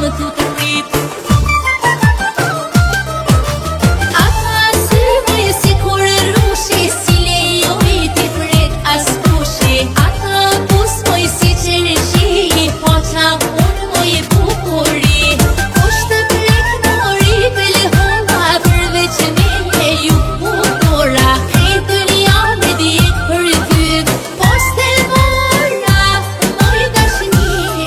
tu të prit. Ata sy me si kur rushi, si lejoj ti pret as kushi. Ata pus moj si qerqi, po qa unë moj bukuri. Kush të prek nori belhora, përveç me ju bukura. Krejt dënja me djek për ty, poste mora moj dashni.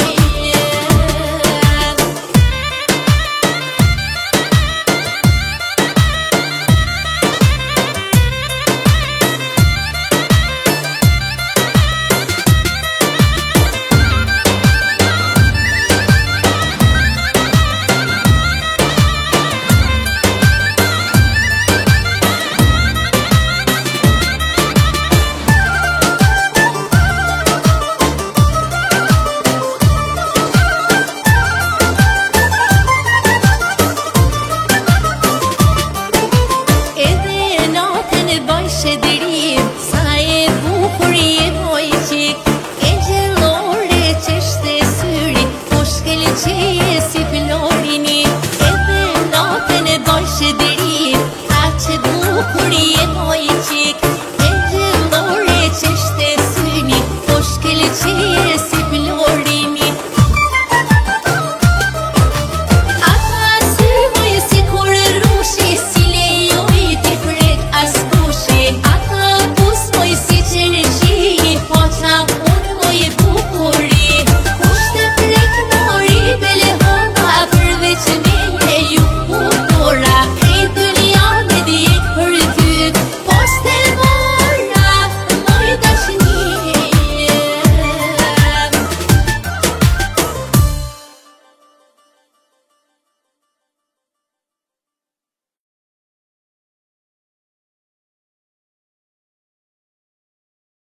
Bajshe dirim, sa e bukur je moj qik. E gjellore qeshte syri, po shkel qeje si florini. Edhe natën e bajshe dirim, sa që bukur je moj qik. E gjellore qeshte syri, po shkel qeje